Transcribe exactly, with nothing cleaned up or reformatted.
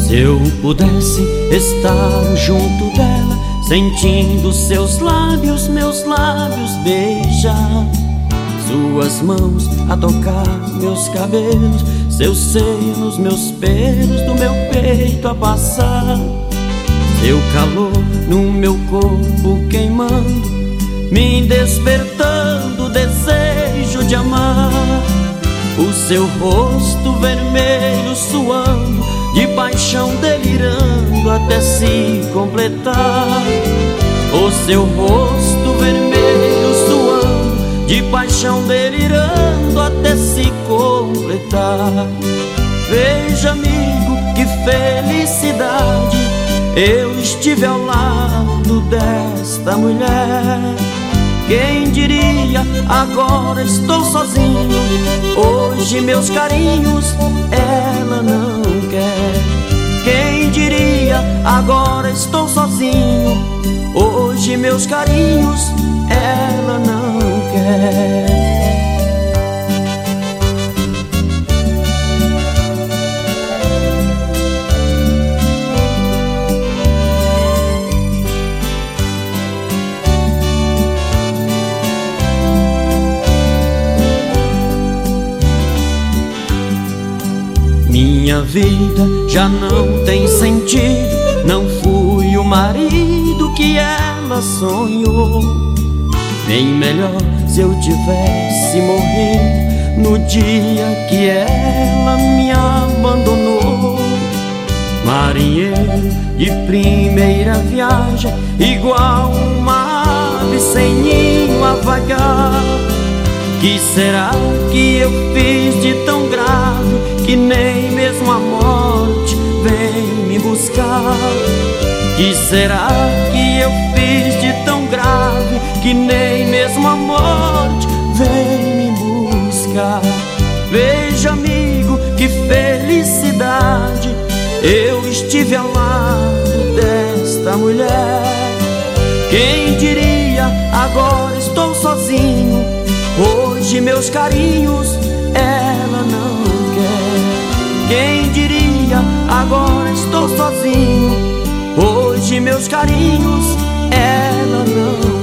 Se eu pudesse estar junto dela, sentindo seus lábios, meus lábios beijar, suas mãos a tocar meus cabelos, seus seios, meus pelos do meu peito a passar, seu calor no meu corpo queimando, me despertando o desejo de amar, o seu rosto vermelho suando, de paixão delirando até se completar, o seu rosto vermelho suando, de paixão delirando até se completar. Veja, amigo, que felicidade, eu estive ao lado desta mulher. Quem diria, agora estou sozinho, hoje meus carinhos ela não quer. Quem diria, agora estou sozinho, hoje meus carinhos ela não quer. Minha vida já não tem sentido, não fui o marido que ela sonhou. Bem melhor se eu tivesse morrido no dia que ela me abandonou. Marinheiro de primeira viagem, igual uma ave sem ninho a vagar. Que será que eu fiz de tão grave que nem mesmo a morte vem me buscar? Que será que eu fiz de tão grave que nem mesmo a morte vem me buscar? Veja, amigo, que felicidade, eu estive ao lado desta mulher. Quem diria, agora estou sozinho, hoje meus carinhos ela não quer. Quem diria, agora estou sozinho, hoje meus carinhos ela não quer.